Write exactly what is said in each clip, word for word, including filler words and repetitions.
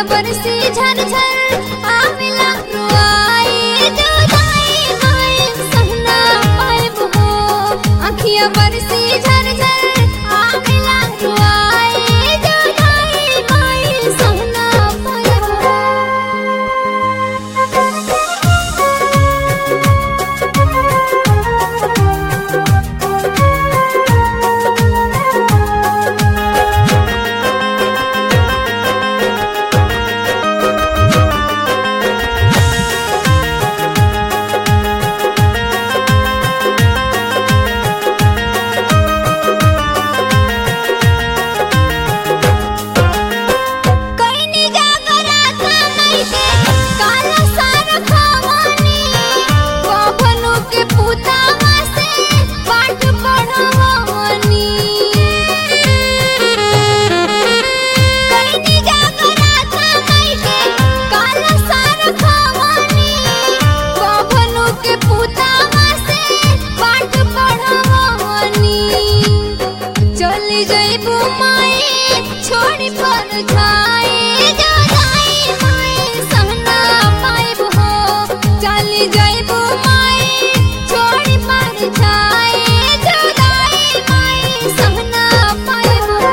बरसी झरझर आमिला रुआई जुदाई माई सहना पाइब हो। अखिया बरसी झरझर आमिला रुआई जुदाई माई सहना पाइब हो। छोड़ी पर जाए जुदाई माई सहना पाइब हो। चली जाइबू माई छोड़ी पर जाए जुदाई माई सहना पाइब हो।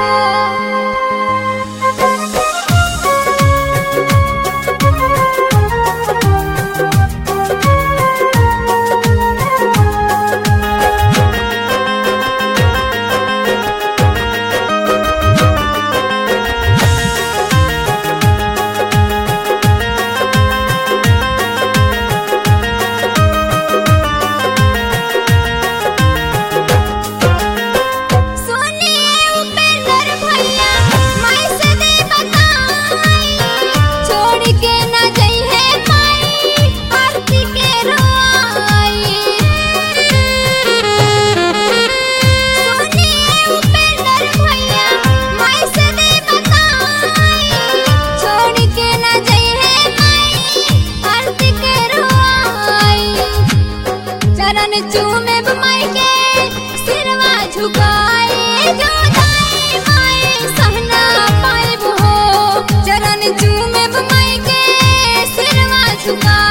चरण चूमे माई के सिरवा झुकाए जुदाई माई सहना पाइब हो। चरण चूमे माई के सिरवा झुकाए।